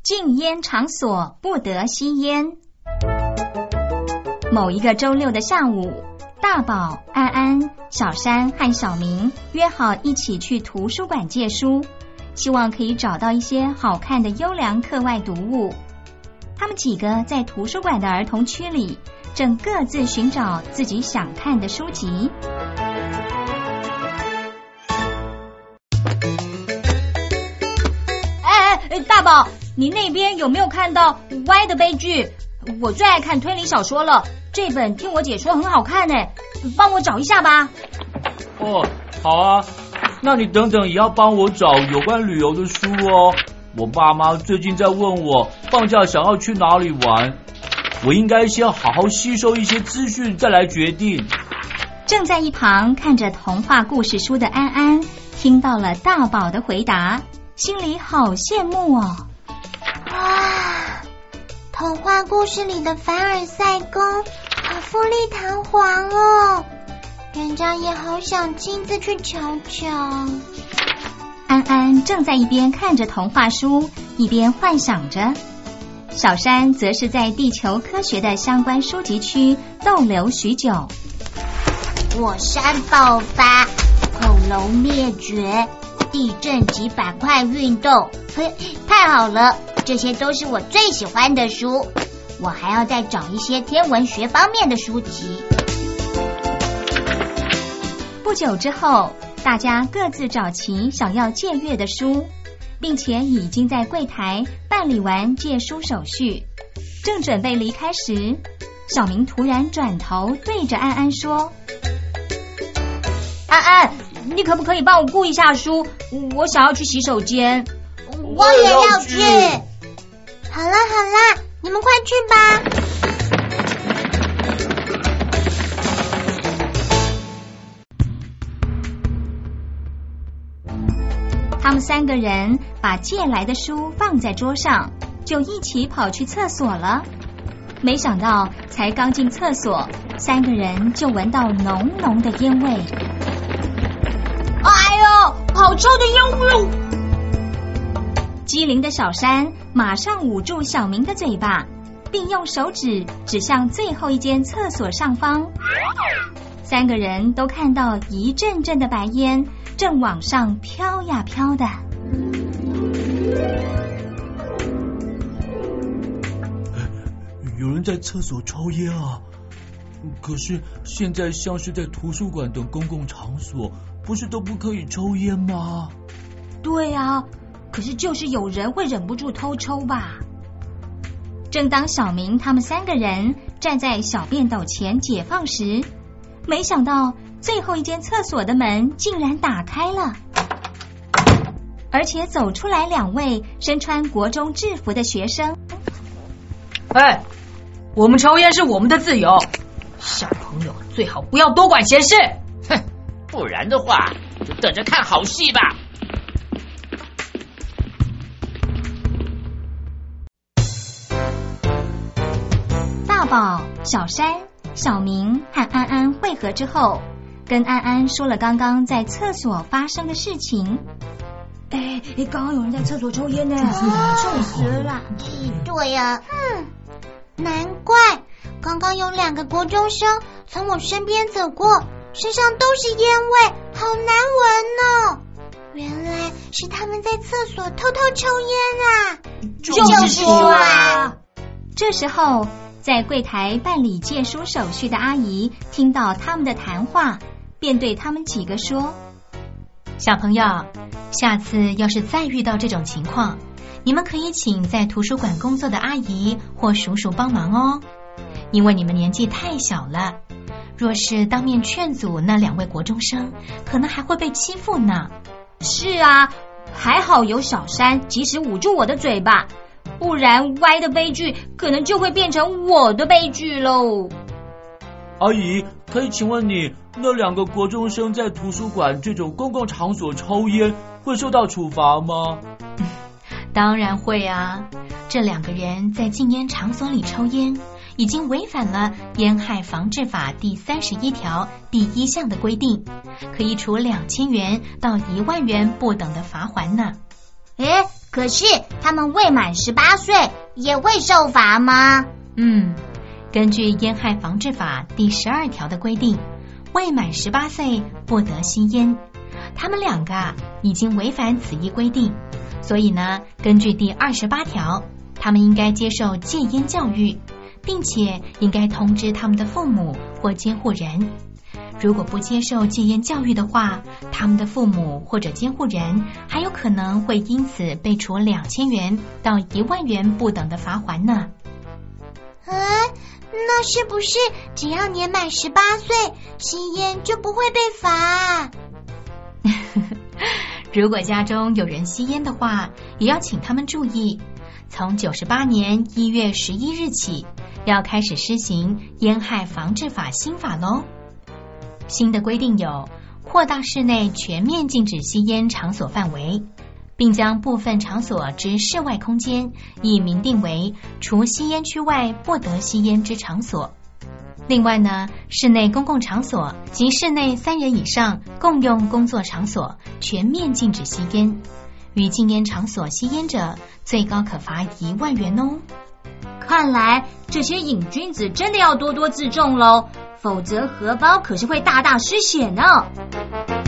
禁烟场所不得吸烟。某一个周六的下午，大宝、安安、小山和小明约好一起去图书馆借书，希望可以找到一些好看的优良课外读物。他们几个在图书馆的儿童区里，正各自寻找自己想看的书籍。 大宝，你那边有没有看到《歪的悲剧》？我最爱看推理小说了，这本听我解说很好看呢，帮我找一下吧。 哦，好啊，那你等等也要帮我找有关旅游的书哦。我爸妈最近在问我放假想要去哪里玩，我应该先好好吸收一些资讯再来决定。 正在一旁看着童话故事书的安安听到了大宝的回答，心里好羡慕哦。 哇，童话故事里的凡尔赛宫好富丽堂皇哦，人家也好想亲自去瞧瞧。 安安正在一边看着童话书，一边幻想着。小山则是在地球科学的相关书籍区逗留许久。 火山爆发，恐龙灭绝，地震及板块运动，太好了，这些都是我最喜欢的书。我还要再找一些天文学方面的书籍。 不久之后，大家各自找齐想要借阅的书，并且已经在柜台办理完借书手续。正准备离开时，小明突然转头对着安安说： 安安，你可不可以帮我顾一下书？我想要去洗手间。 我也要去。好啦，你们快去吧。 他们三个人把借来的书放在桌上，就一起跑去厕所了。没想到才刚进厕所，三个人就闻到浓浓的烟味。 哎呦，好臭的烟味！ 机灵的小山马上捂住小明的嘴巴，并用手指指向最后一间厕所上方。三个人都看到一阵阵的白烟正往上飘呀飘的。 有人在厕所抽烟啊！可是现在像是在图书馆等公共场所，不是都不可以抽烟吗？ 对啊，可是就是有人会忍不住偷抽吧。 正当小明他们三个人站在小便斗前解放时，没想到最后一间厕所的门竟然打开了，而且走出来两位身穿国中制服的学生。 我们抽烟是我们的自由，小朋友最好不要多管闲事。 哼，不然的话就等着看好戏吧。 大宝、小山、小明和安安会合之后，跟安安说了刚刚在厕所发生的事情。 刚刚有人在厕所抽烟呢， 臭死了。对呀，难怪刚刚有2个国中生从我身边走过，身上都是烟味，好难闻哦。原来是他们在厕所偷偷抽烟啊！ 就是说啊。 这时候在柜台办理借书手续的阿姨听到他们的谈话，便对他们几个说： 小朋友，下次要是再遇到这种情况，你们可以请在图书馆工作的阿姨或叔叔帮忙哦，因为你们年纪太小了，若是当面劝阻那2位国中生，可能还会被欺负呢。 是啊，还好有小山及时捂住我的嘴巴，不然歪的悲剧可能就会变成我的悲剧喽。 阿姨，可以请问你，那2个国中生在图书馆这种公共场所抽烟，会受到处罚吗？ 当然会啊，这2个人在禁烟场所里抽烟，已经违反了烟害防治法第31条第1项的规定，可以处2000元到1万元不等的罚锾呢。 可是他们未满18岁也会受罚吗？ 根据烟害防治法第12条的规定，未满18岁不得吸烟。他们两个已经违反此一规定，所以呢，根据第28条，他们应该接受戒烟教育，并且应该通知他们的父母或监护人。如果不接受戒烟教育的话，他们的父母或者监护人还有可能会因此被处2000元到1万元不等的罚锾呢。 那是不是只要年满18岁，吸烟就不会被罚？ 如果家中有人吸烟的话，也要请他们注意，从98年1月11日起，要开始施行烟害防治法新法咯。新的规定有扩大室内全面禁止吸烟场所范围，并将部分场所之室外空间已明定为除吸烟区外不得吸烟之场所。另外呢，室内公共场所及室内3人以上共用工作场所全面禁止吸烟，于禁烟场所吸烟者，最高可罚1万元哦。 看来这些瘾君子真的要多多自重喽，否则荷包可是会大大失血呢。